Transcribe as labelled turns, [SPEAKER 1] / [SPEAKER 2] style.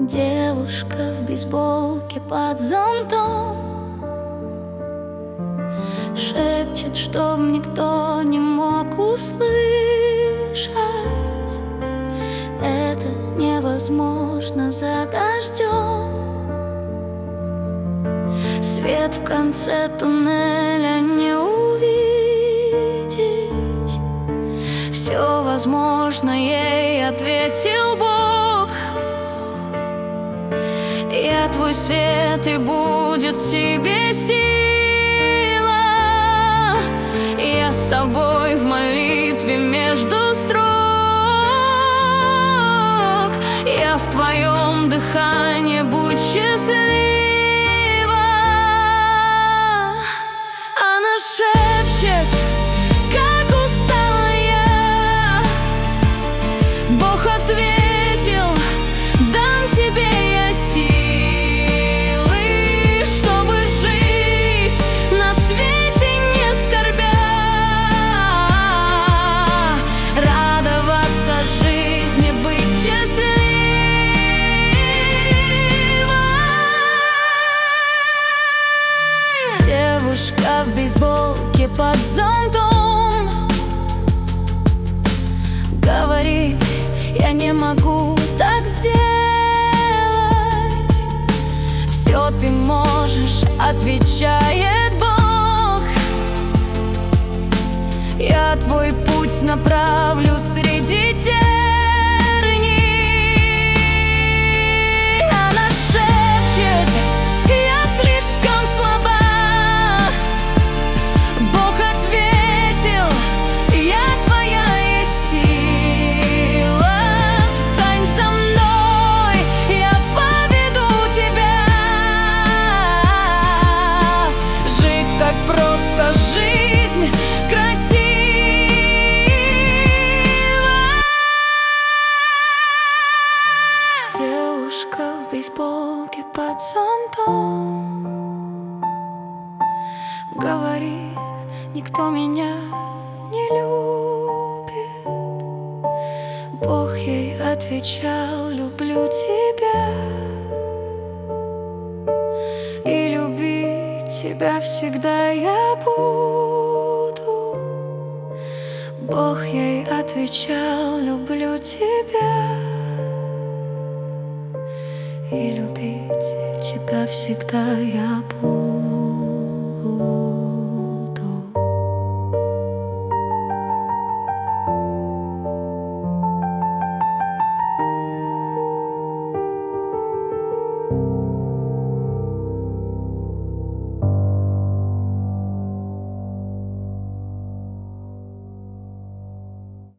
[SPEAKER 1] Девушка в бейсболке под зонтом шепчет, чтоб никто не мог услышать. Это невозможно за дождем. Свет в конце туннеля не увидеть. Все возможно, ей ответил Бог. Я твой свет, и будет в тебе сила. Я с тобой в молитве между строк. Я в твоем дыхании, будь счастлива. Она шепчет, как устала я. Бог ответил: дам тебе я силы, чтобы жить на свете не скорбя, радоваться жизни, быть счастливой. Девушка в бейсболке под зонтом говорит: я не могу так сделать. Все ты можешь, отвечает Бог. Я твой путь направлю среди терней. Она шепчет: я слишком слаба. Бог ответил: я твоя есть сила. Встань со мной, я поведу тебя. Жить так просто, жизнь красива. Девушка в бейсболке под зонтом говорит: никто меня не любит. Бог ей отвечал: люблю тебя, и любить тебя всегда я буду. Бог ей отвечал: люблю тебя, и любить тебя всегда я буду.